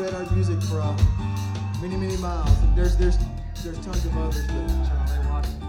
spread our music for many, many miles. And there's tons of others, but Charlie Washington.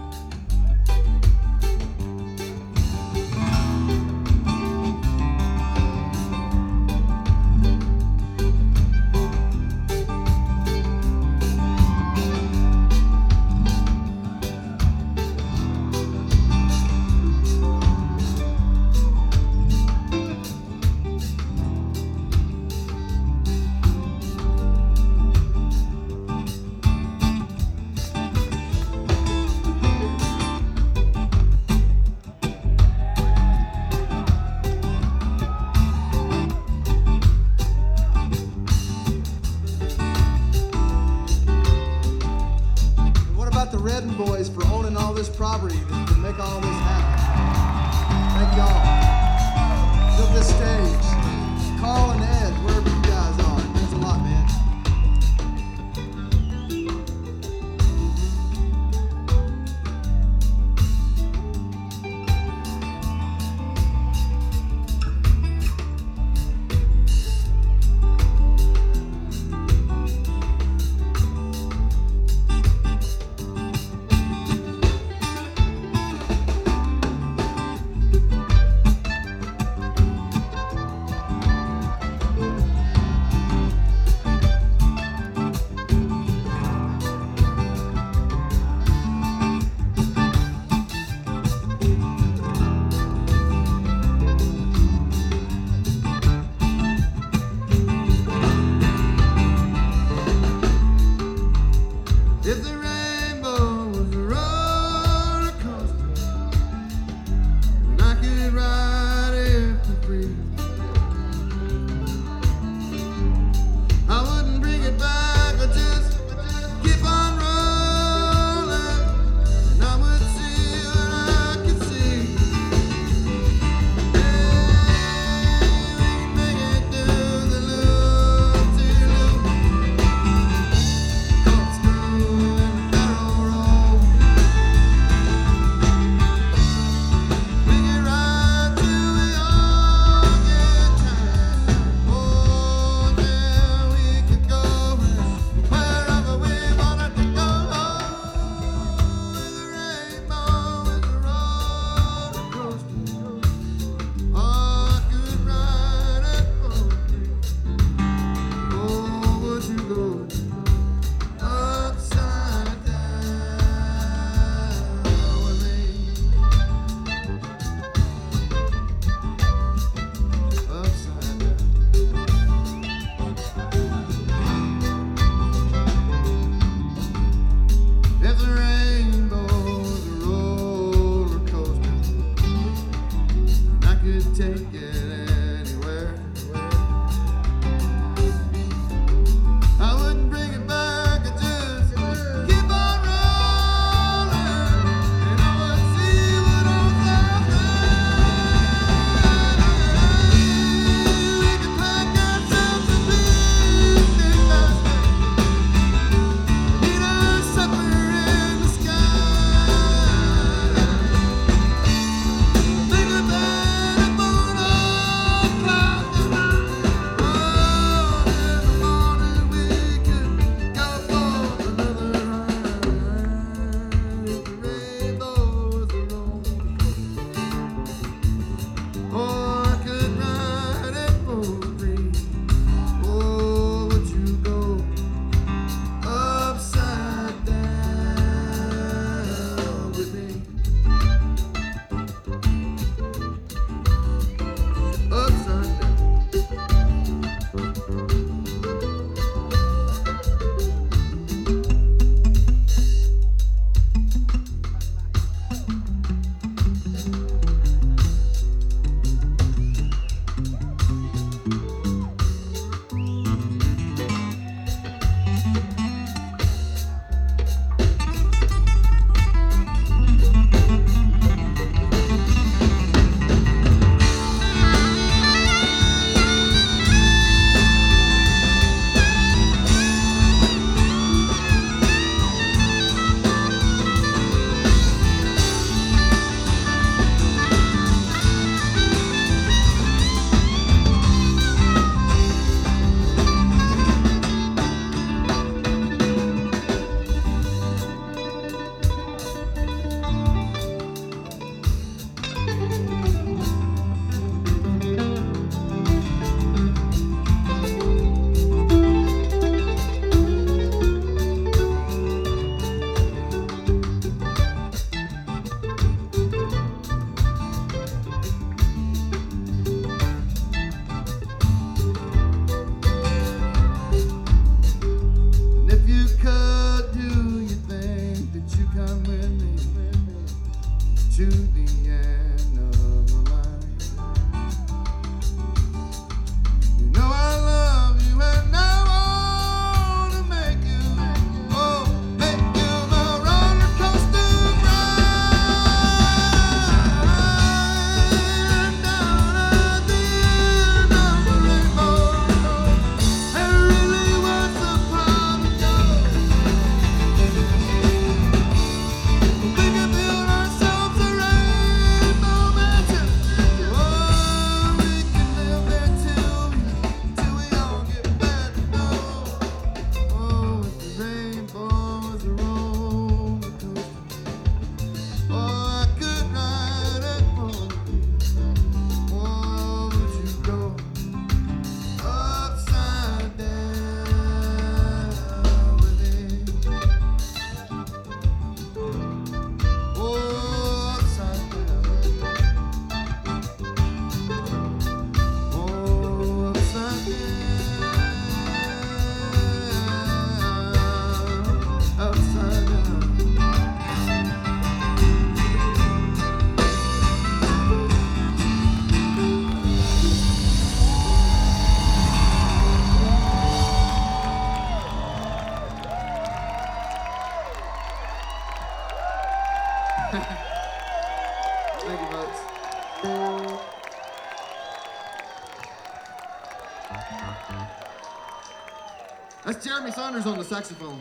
The Redden Boys for owning all this property to make all this happen. Thank y'all. Built this stage. Carl and Ed, wherever you guys are. Thanks a lot, man. That's Jeremy Saunders on the saxophone.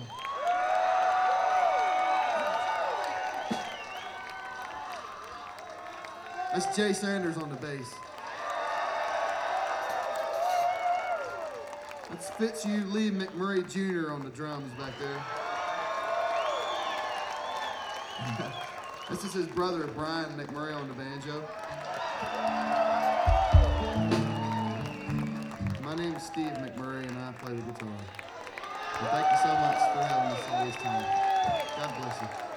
That's Jay Sanders on the bass. That's Fitzhugh Lee McMurray Jr. on the drums back there. This is his brother, Brian McMurray, on the banjo. My name's Steve McMurray, and I play the guitar. And thank you so much for having us all this time. God bless you.